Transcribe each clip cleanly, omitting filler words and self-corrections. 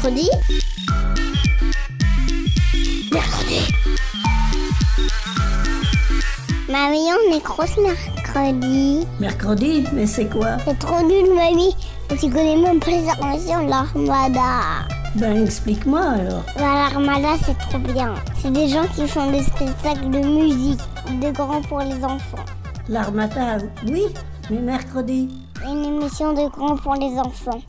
Mercredi. Mamie, on est grosse mercredi. Mercredi? Mais c'est quoi? C'est trop nul, mamie. Tu connais même pas les armations de l'Armada. Ben, explique-moi alors. L'Armada, c'est trop bien. C'est des gens qui font des spectacles de musique, de grands pour les enfants. L'Armada, oui, mais mercredi. Une émission de grands pour les enfants.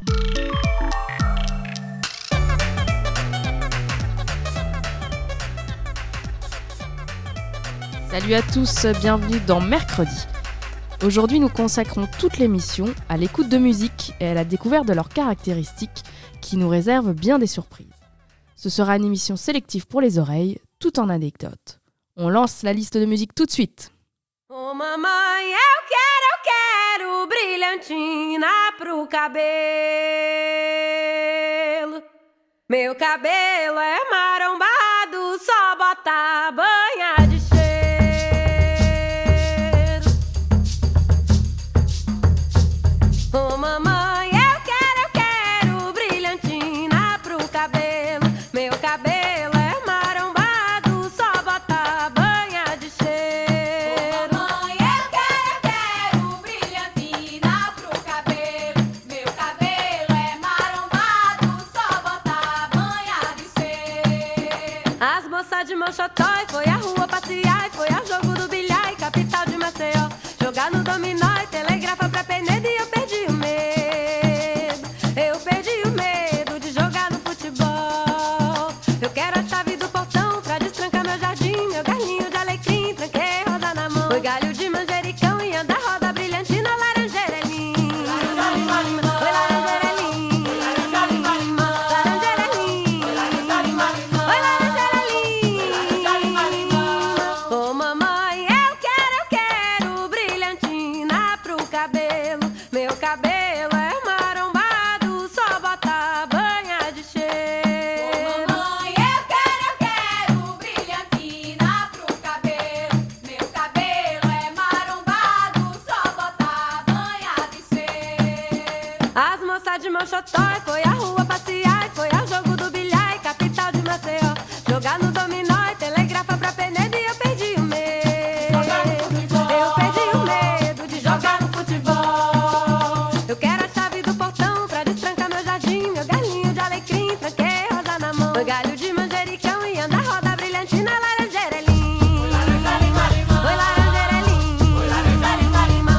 Salut à tous, bienvenue dans Mercredi. Aujourd'hui, nous consacrons toute l'émission à l'écoute de musique et à la découverte de leurs caractéristiques qui nous réservent bien des surprises. Ce sera une émission sélective pour les oreilles, tout en anecdotes. On lance la liste de musique tout de suite. Oh mamãe, eu quero brilhantina pro cabelo. Meu cabelo é marombado, só bota banha de cheiro. Oh mamãe, eu quero brilhantina pro cabelo. Meu cabelo é marombado, só bota banha de cheiro. Oh mamãe, eu quero brilhantina pro cabelo. Meu cabelo é marombado, só bota banha de cheiro. As moças de Mochotó foi à rua passear e foi ao jogo do bilhar, capital de Maceió. Jogar no dominó e telegrafa pra Penedo e eu perdi o medo. Eu perdi o medo de jogar no futebol. Eu quero a chave do portão pra destrancar meu jardim. Meu galinho de alecrim, tranquei rosa na mão. Oi, galho de manjericão e anda roda brilhantina, laranjeira é linda. Oi, laranjeira é linda. Laranjeira é linda. Oi, laranjeira é linda. Oh, mamãe, eu quero brilhantina pro cabelo. Meu cabelo é marombado, só bota banha de cheiro. Oh, mamãe, eu quero brilhantina pro cabelo. Meu cabelo é marombado, só bota banha de cheiro. As moças de Mochotó foi à rua passear e foi ao jogo do bilhar, e capital de Maceió. Jogar no dominó e telegrafa pra Penedo e eu perdi o medo. Eu perdi o medo de jogar no futebol. Eu quero a chave do portão pra destrancar meu jardim. Meu galinho de alecrim, tranquei rosa na mão. Oi, galho de manjericão e anda roda brilhantina, laranjeira é linda. Oi, laranjeira é linda. Laranjeira é linda.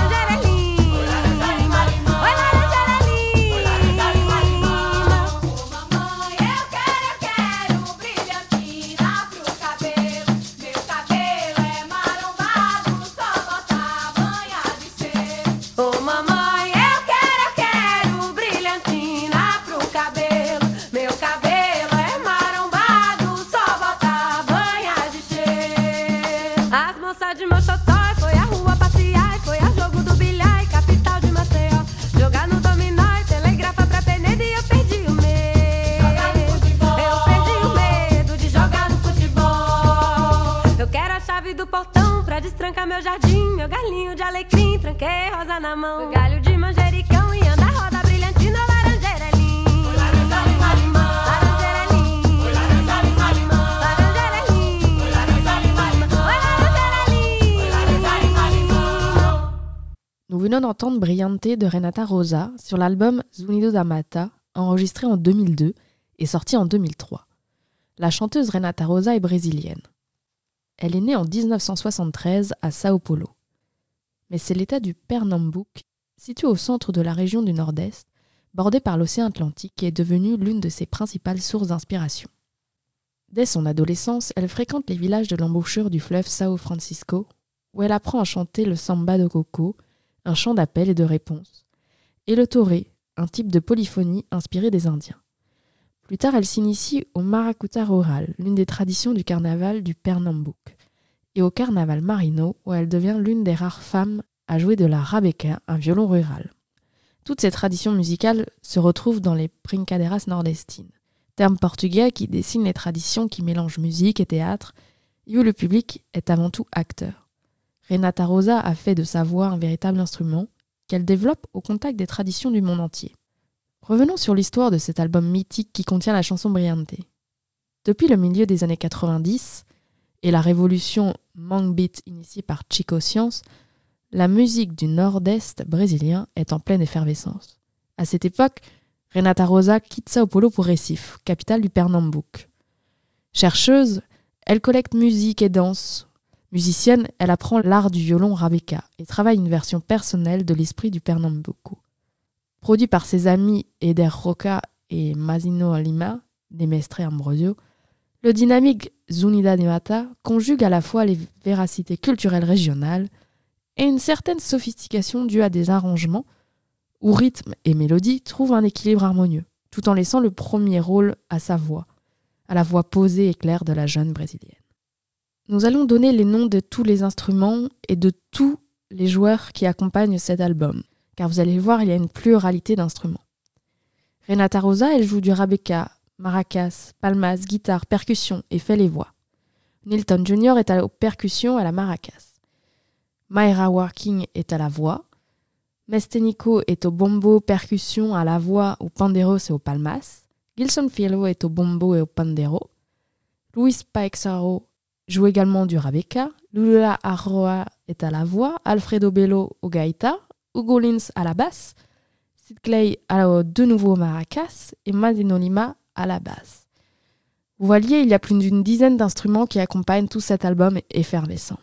Oi, laranjeira é linda. Oh, mamãe, eu quero brilhantina pro cabelo. Meu cabelo é marombado, só bota banha de cheiro. Oh, mamãe, eu quero brilhantina pro cabelo. Meu cabelo é marombado, só bota banha de cheiro. As moças de Mochotó foi à rua passear e foi ao jogo do bilhar, e capital de Maceió. Jogar no dominó e telegrafa pra Penedo e eu perdi o medo. Eu perdi o medo de jogar no futebol. Eu quero a chave do portão pra destrancar meu jardim. Meu galinho de alecrim, tranquei rosa na mão. Meu galho de manjericão e anda roda brilhantina, laranjeira é linda. Laranjeira é linda. Laranjeira é linda. Oi, laranjeira é linda. Nous venons d'entendre Brillante de Renata Rosa sur l'album Zunido da Mata, enregistré en 2002 et sorti en 2003. La chanteuse Renata Rosa est brésilienne. Elle est née en 1973 à Sao Paulo. Mais c'est l'état du Pernambouc, situé au centre de la région du Nord-Est, bordé par l'océan Atlantique, qui est devenu l'une de ses principales sources d'inspiration. Dès son adolescence, elle fréquente les villages de l'embouchure du fleuve São Francisco, où elle apprend à chanter le samba de coco, un chant d'appel et de réponse, et le toré, un type de polyphonie inspiré des Indiens. Plus tard, elle s'initie au Maracuta rural, l'une des traditions du carnaval du Pernambouc, et au carnaval marino, où elle devient l'une des rares femmes à jouer de la rabeca, un violon rural. Toutes ces traditions musicales se retrouvent dans les brincadeiras nordestines, terme portugais qui dessine les traditions qui mélangent musique et théâtre, et où le public est avant tout acteur. Renata Rosa a fait de sa voix un véritable instrument qu'elle développe au contact des traditions du monde entier. Revenons sur l'histoire de cet album mythique qui contient la chanson Brillante. Depuis le milieu des années 90 et la révolution Mangue Beat initiée par Chico Science, la musique du nord-est brésilien est en pleine effervescence. À cette époque, Renata Rosa quitte Sao Paulo pour Recife, capitale du Pernambouc. Chercheuse, elle collecte musique et danse. Musicienne, elle apprend l'art du violon Rabeca et travaille une version personnelle de l'esprit du Pernambuco. Produit par ses amis Eder Roca et Mazino Lima, des Mestre Ambrosio, le dynamique Zunida de Mata conjugue à la fois les véracités culturelles régionales et une certaine sophistication due à des arrangements où rythme et mélodie trouvent un équilibre harmonieux, tout en laissant le premier rôle à sa voix, à la voix posée et claire de la jeune brésilienne. Nous allons donner les noms de tous les instruments et de tous les joueurs qui accompagnent cet album, car vous allez le voir, il y a une pluralité d'instruments. Renata Rosa, elle joue du Rabeca, maracas, palmas, guitare, percussion et fait les voix. Nilton Jr. est aux percussions à la maracas. Mayra Working est à la voix. Mestenico est au bombo, percussion, à la voix, au panderos et au palmas. Gilson Filo est au bombo et au pandero. Luis Paexaro joue également du Rabeca. Lula Arroa est à la voix. Alfredo Bello au gaita. Hugo Lins à la basse. Sid Clay de nouveau au maracas. Et Mazino Lima à la basse. Vous voyez, il y a plus d'une dizaine d'instruments qui accompagnent tout cet album effervescent.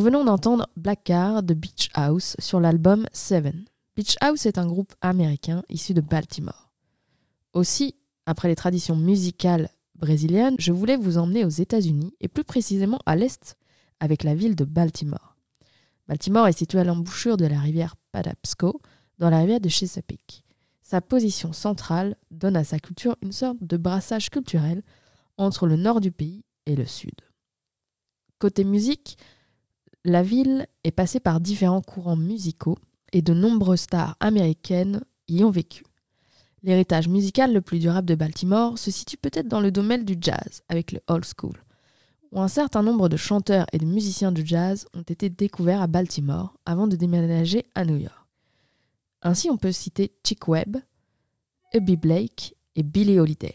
Nous venons d'entendre Black Car de Beach House sur l'album Seven. Beach House est un groupe américain issu de Baltimore. Aussi, après les traditions musicales brésiliennes, je voulais vous emmener aux États-Unis et plus précisément à l'est avec la ville de Baltimore. Baltimore est située à l'embouchure de la rivière Patapsco, dans la rivière de Chesapeake. Sa position centrale donne à sa culture une sorte de brassage culturel entre le nord du pays et le sud. Côté musique, la ville est passée par différents courants musicaux et de nombreuses stars américaines y ont vécu. L'héritage musical le plus durable de Baltimore se situe peut-être dans le domaine du jazz, avec le old school, où un certain nombre de chanteurs et de musiciens de jazz ont été découverts à Baltimore avant de déménager à New York. Ainsi, on peut citer Chick Webb, Eubie Blake et Billie Holiday.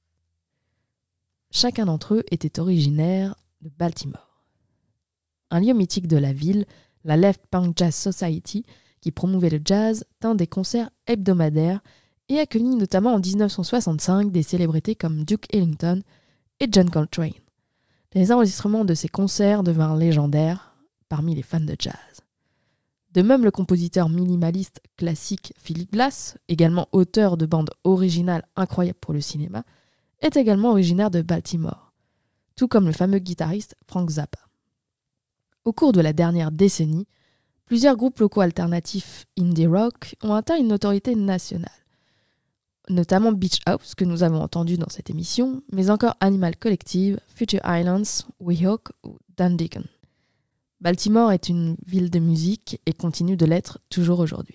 Chacun d'entre eux était originaire de Baltimore. Un lieu mythique de la ville, la Left Punk Jazz Society, qui promouvait le jazz, tint des concerts hebdomadaires et accueillit notamment en 1965 des célébrités comme Duke Ellington et John Coltrane. Les enregistrements de ces concerts devinrent légendaires parmi les fans de jazz. De même, le compositeur minimaliste classique Philip Glass, également auteur de bandes originales incroyables pour le cinéma, est également originaire de Baltimore, tout comme le fameux guitariste Frank Zappa. Au cours de la dernière décennie, plusieurs groupes locaux alternatifs indie rock ont atteint une notoriété nationale, notamment Beach House, que nous avons entendu dans cette émission, mais encore Animal Collective, Future Islands, Weehawk ou Dan Deacon. Baltimore est une ville de musique et continue de l'être toujours aujourd'hui.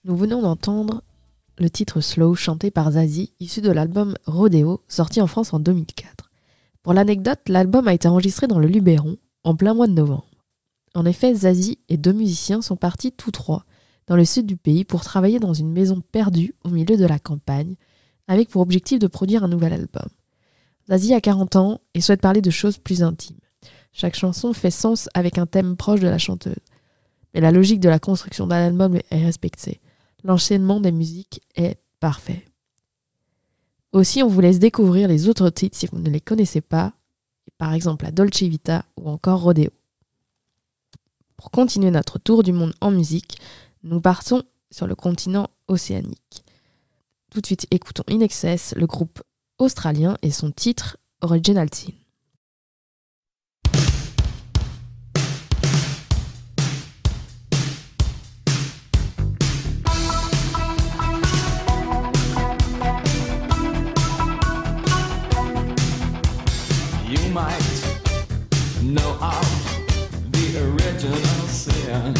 Nous venons d'entendre le titre Slow chanté par Zazie, issu de l'album Rodeo, sorti en France en 2004. Pour l'anecdote, l'album a été enregistré dans le Luberon, en plein mois de novembre. En effet, Zazie et 2 musiciens sont partis tous 3 dans le sud du pays pour travailler dans une maison perdue au milieu de la campagne, avec pour objectif de produire un nouvel album. Zazie a 40 ans et souhaite parler de choses plus intimes. Chaque chanson fait sens avec un thème proche de la chanteuse. Mais la logique de la construction d'un album est respectée. L'enchaînement des musiques est parfait. Aussi, on vous laisse découvrir les autres titres si vous ne les connaissez pas, par exemple la Dolce Vita ou encore Rodeo. Pour continuer notre tour du monde en musique, nous partons sur le continent océanique. Tout de suite, écoutons In Excess, le groupe australien et son titre Original Sin. You might know of the original sin.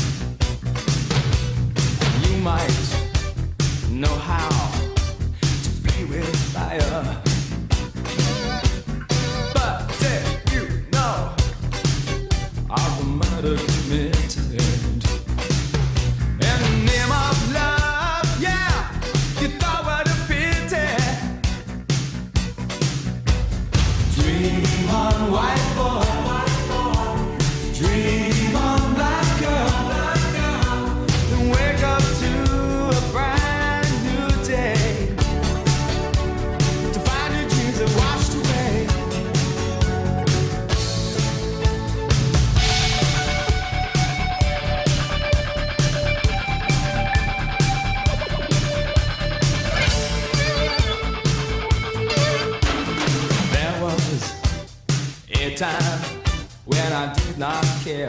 You might know how to play with fire. But did you know of the murder committed in the name of love? Yeah, you thought what a pity. Dream on, white boy. Dream on, black girl. Then wake up to a brand new day, to find your dreams have washed away. There was a time when I did not care,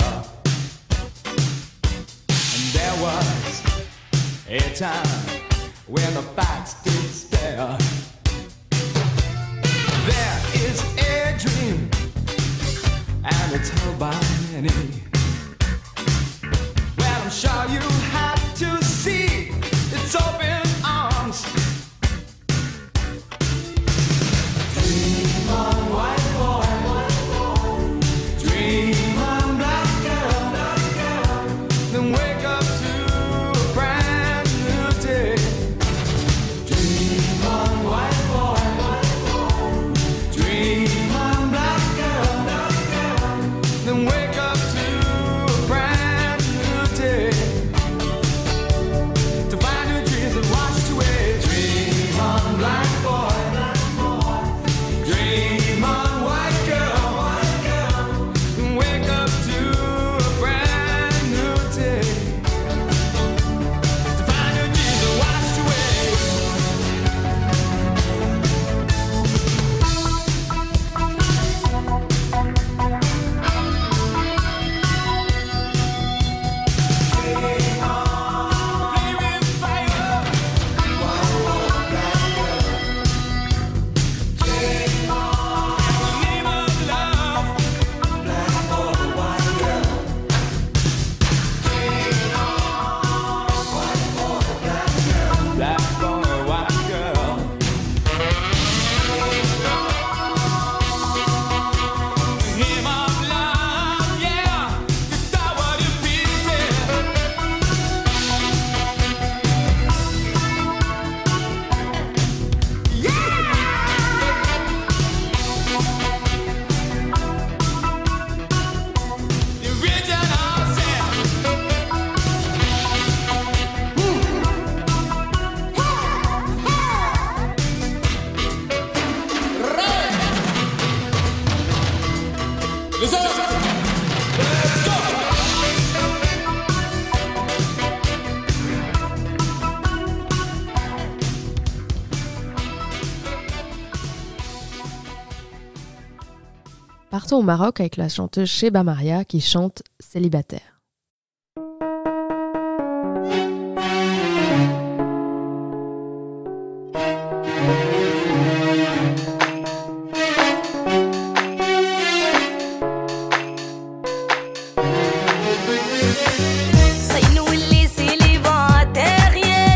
and there was a time when the facts did stare. There is a dream, and it's held by many. Well, I'm sure you had to see its open arms. Dream on, white boy. Dream on, black girl. Then wake up to a brand new day. Dream on, white boy. Dream on, black girl. Then wake up to a brand new day, to find your dreams have washed away. Dream on, black boy. Dream on, white girl. Then wake up to a brand new day, to find your dreams have washed away. Play with fire. In the name of love. Black boy, white girl. Name of love, yeah. You thought what you pity. The original sin. Let's go. Partons au Maroc avec la chanteuse Cheba Maria qui chante Célibataire. صينوا اللي سيليباتير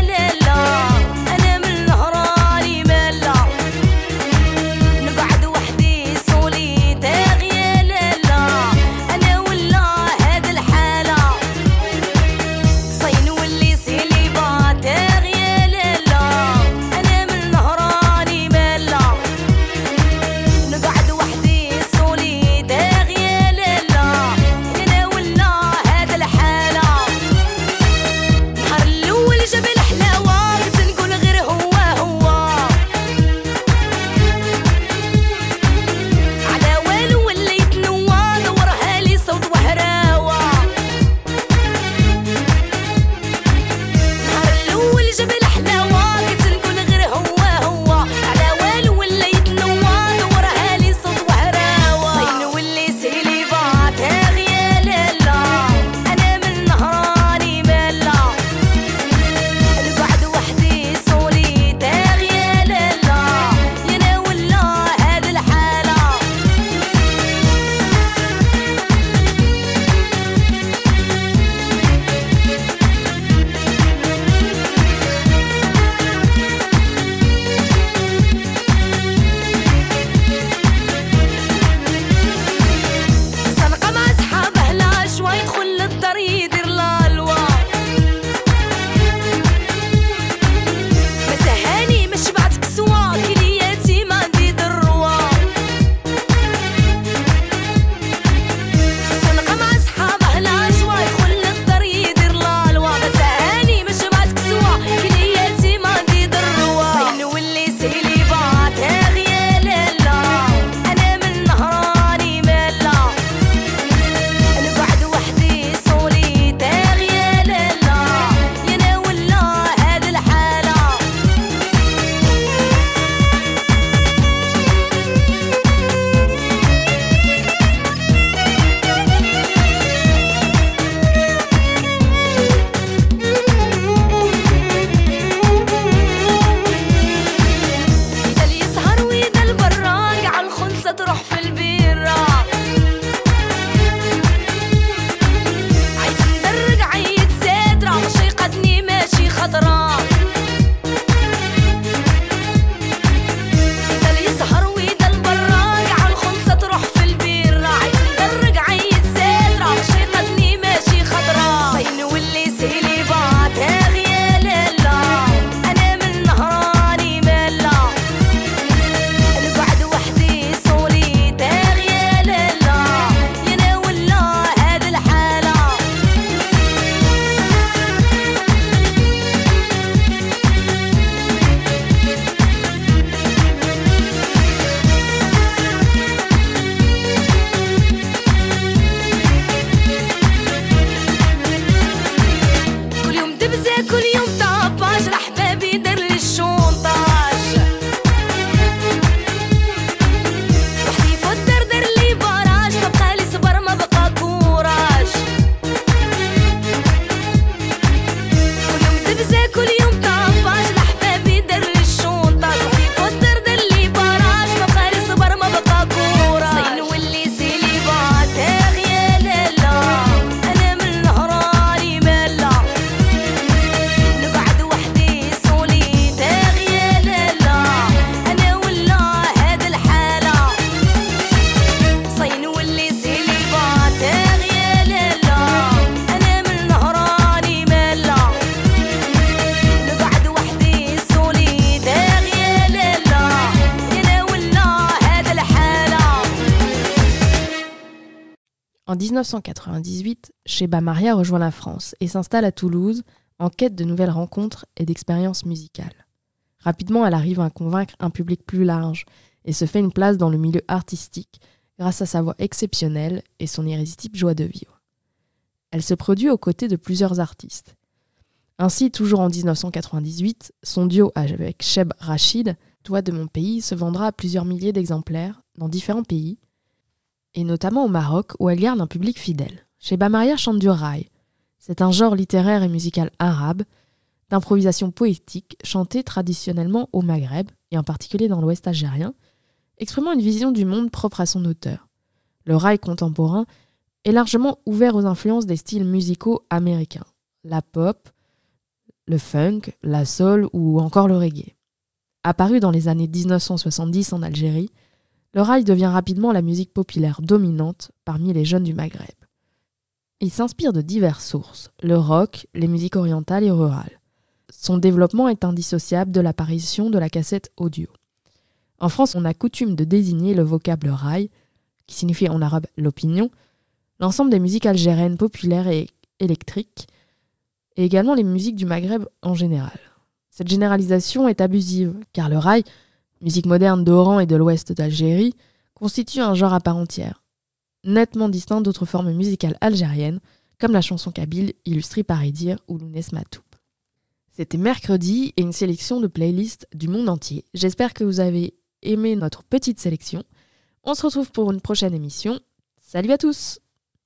1998, Sheba Maria rejoint la France et s'installe à Toulouse en quête de nouvelles rencontres et d'expériences musicales. Rapidement, elle arrive à convaincre un public plus large et se fait une place dans le milieu artistique grâce à sa voix exceptionnelle et son irrésistible joie de vivre. Elle se produit aux côtés de plusieurs artistes. Ainsi, toujours en 1998, son duo avec Cheb Rachid, Toi de mon pays, se vendra à plusieurs milliers d'exemplaires dans différents pays, et notamment au Maroc où elle garde un public fidèle. Sheba Maria chante du raï. C'est un genre littéraire et musical arabe, d'improvisation poétique, chanté traditionnellement au Maghreb, et en particulier dans l'Ouest algérien, exprimant une vision du monde propre à son auteur. Le raï contemporain est largement ouvert aux influences des styles musicaux américains, la pop, le funk, la soul ou encore le reggae. Apparu dans les années 1970 en Algérie, le raï devient rapidement la musique populaire dominante parmi les jeunes du Maghreb. Il s'inspire de diverses sources, le rock, les musiques orientales et rurales. Son développement est indissociable de l'apparition de la cassette audio. En France, on a coutume de désigner le vocable raï, qui signifie en arabe l'opinion, l'ensemble des musiques algériennes populaires et électriques, et également les musiques du Maghreb en général. Cette généralisation est abusive, car le raï, musique moderne d'Oran et de l'ouest d'Algérie, constitue un genre à part entière, nettement distinct d'autres formes musicales algériennes, comme la chanson kabyle illustrée par Idir ou Lounès Matoub. C'était mercredi et une sélection de playlists du monde entier. J'espère que vous avez aimé notre petite sélection. On se retrouve pour une prochaine émission. Salut à tous!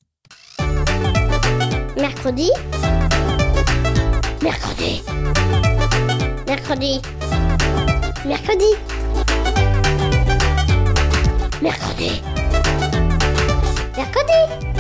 Mercredi. Mercredi. Mercredi. Mercredi. Mercredi. Mercredi.